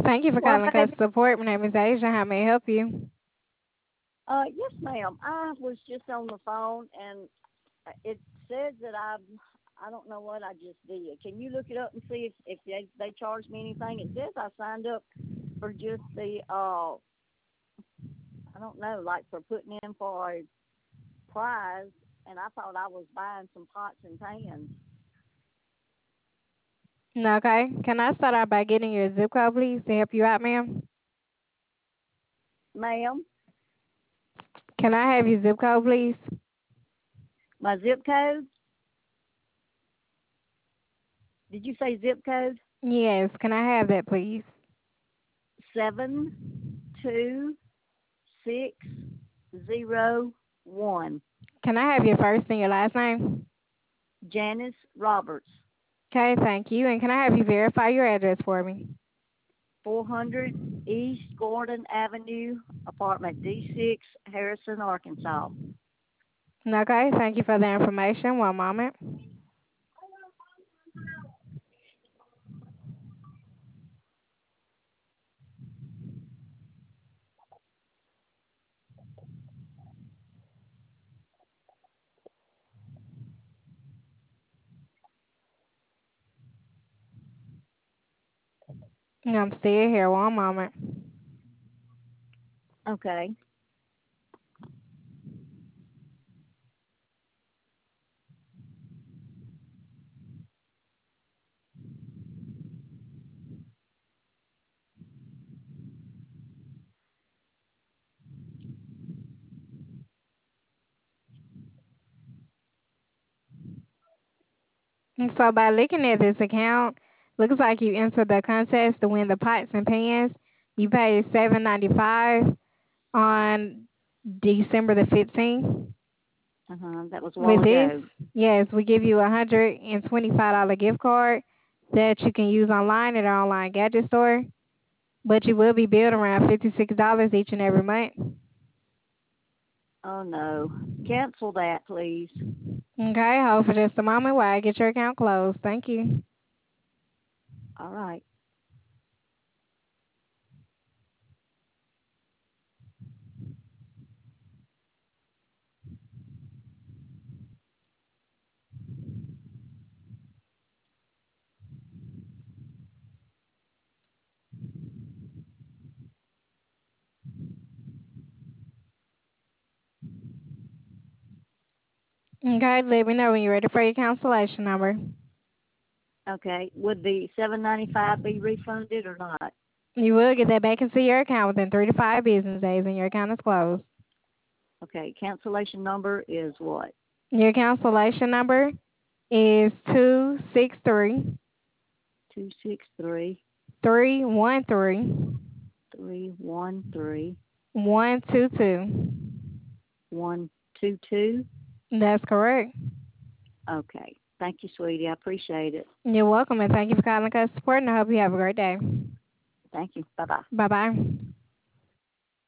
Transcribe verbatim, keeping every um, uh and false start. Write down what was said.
Thank you for Well, calling baby, Customer Support. My name is Asia. How may I help you? uh, yes, ma'am. I was just on the phone, and it says that I, I don't know what I just did. Can you look it up and see if if they they charged me anything? It says I signed up for just the uh, I don't know, like for putting in for a prize, and I thought I was buying some pots and pans, Okay. Can I start out by getting your zip code, please, to help you out, ma'am? ma'am. Can I have your zip code, please? My zip code? Did you say zip code? Yes. Can I have that, please? Seven two six zero one. Can I have your first and your last name? Janice Roberts. Okay, thank you. And can I have you verify your address for me? four hundred East Gordon Avenue, apartment D six, Harrison, Arkansas. Okay, thank you for the information. One moment. I'm still here. One moment. Okay. And so by looking at this account, looks like you entered the contest to win the pots and pans. You paid seven ninety five on December the fifteenth. Uh huh. That was a while With this, ago. yes, we give you a hundred and twenty five dollar gift card that you can use online at our online gadget store. But you will be billed around fifty six dollars each and every month. Oh no. Cancel that, please. Okay, hold for just a moment while I get your account closed. Thank you. All right. Okay, let me know when you're ready for your cancellation number. Okay. Would the seven ninety five be refunded or not? You will get that back into your account within three to five business days and your account is closed. Okay. Cancellation number is what? Your cancellation number is two six three Two six three three one three three one three one two two. one two two. That's correct. Okay. Thank you, sweetie. I appreciate it. You're welcome and thank you for calling us support and I hope you have a great day. Thank you. Bye bye. Bye bye.